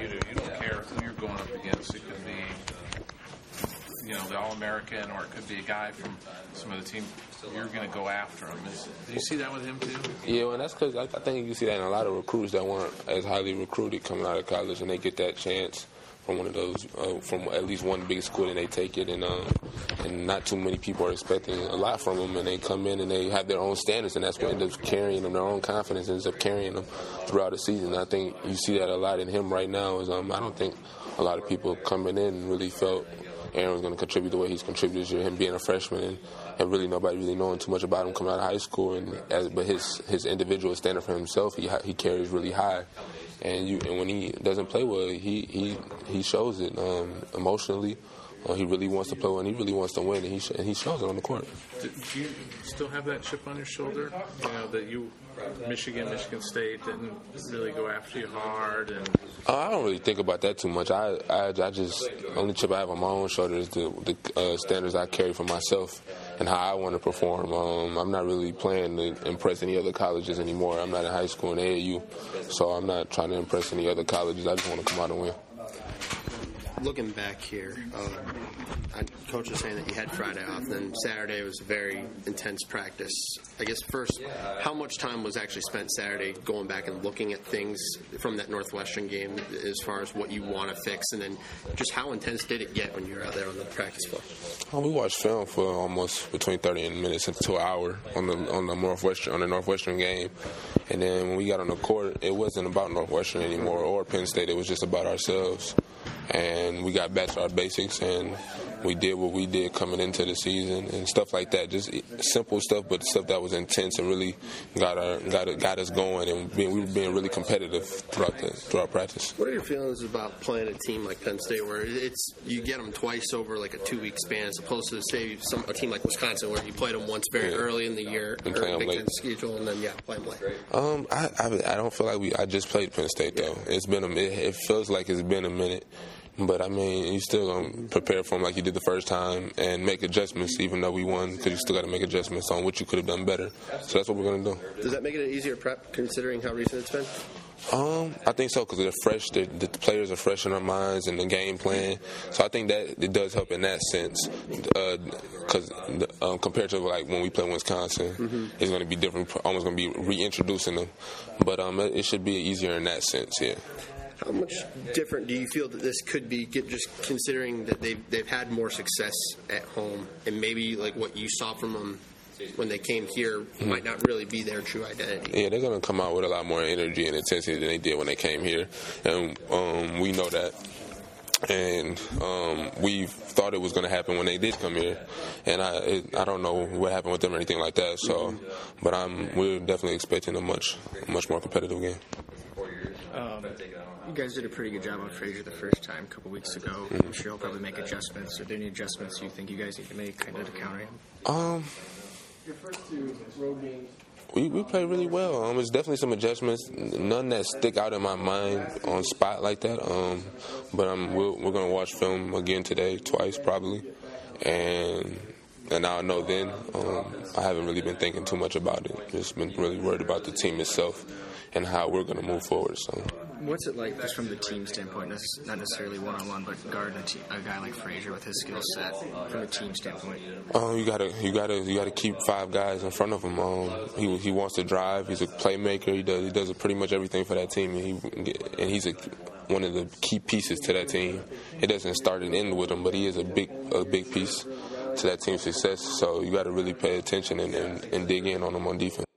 You don't care who you're going up against. It could be, the All-American, or it could be a guy from some of the team. You're going to go after him. Do you see that with him too? Yeah, and that's because I think you see that in a lot of recruits that weren't as highly recruited coming out of college, and they get that chance from one of those, from at least one big school, and they take it, and not too many people are expecting a lot from them, and they come in and they have their own standards, and that's what ends up carrying them. Their own confidence ends up carrying them throughout the season. I think you see that a lot in him right now. I don't think a lot of people coming in really felt Aaron was going to contribute the way he's contributed this year, him being a freshman, and really nobody really knowing too much about him coming out of high school. But his individual standard for himself, he carries really high. And when he doesn't play well, he shows it emotionally. He really wants to play well, and he really wants to win, and he shows it on the court. Do you still have that chip on your shoulder? That Michigan State didn't really go after you hard, and I don't really think about that too much. I just only chip I have on my own shoulder is the standards I carry for myself and how I want to perform. I'm not really playing to impress any other colleges anymore. I'm not in high school in AAU, so I'm not trying to impress any other colleges. I just want to come out and win. Looking back here, Coach was saying that you had Friday off, then Saturday was a very intense practice. I guess first, how much time was actually spent Saturday going back and looking at things from that Northwestern game as far as what you want to fix, and then just how intense did it get when you were out there on the practice floor? We watched film for almost between 30 minutes to an hour on the Northwestern game, and then when we got on the court, it wasn't about Northwestern anymore or Penn State. It was just about ourselves. And we got back to our basics, and we did what we did coming into the season and stuff like that. Just simple stuff, but stuff that was intense and really got us going. And we were being really competitive throughout practice. What are your feelings about playing a team like Penn State, where you get them twice over like a 2-week span, as opposed to say a team like Wisconsin, where you played them once very early in the year, and play them late schedule, and then play them late? I don't feel like I just played Penn State though. It feels like it's been a minute. But, I mean, you still going to prepare for them like you did the first time and make adjustments, even though we won, because you still got to make adjustments on what you could have done better. So that's what we're going to do. Does that make it an easier prep, considering how recent it's been? I think so, because they're fresh. The players are fresh in our minds and the game plan. So I think that it does help in that sense. Because compared to like when we play Wisconsin, it's going to be different. Almost going to be reintroducing them. But it should be easier in that sense, yeah. How much different do you feel that this could be, just considering that they've had more success at home, and maybe like what you saw from them when they came here might not really be their true identity? Yeah, they're going to come out with a lot more energy and intensity than they did when they came here, and we know that. And we thought it was going to happen when they did come here, and I don't know what happened with them or anything like that. So, but we're definitely expecting a much more competitive game. You guys did a pretty good job on Frazier the first time, a couple weeks ago. I'm sure he'll probably make adjustments. Are there any adjustments you think you guys need to make kind of to counter him? Your first two road games. We played really well. There's definitely some adjustments, none that stick out in my mind on spot like that. But we're going to watch film again today, twice probably, and I'll know then. I haven't really been thinking too much about it. Just been really worried about the team itself and how we're going to move forward. So, what's it like, just from the team standpoint, not necessarily one-on-one, but guarding a guy like Frazier with his skill set from a team standpoint? You gotta keep 5 guys in front of him. He wants to drive. He's a playmaker. He does pretty much everything for that team, and he's one of the key pieces to that team. It doesn't start and end with him, but he is a big piece to that team's success. So you got to really pay attention and dig in on him on defense.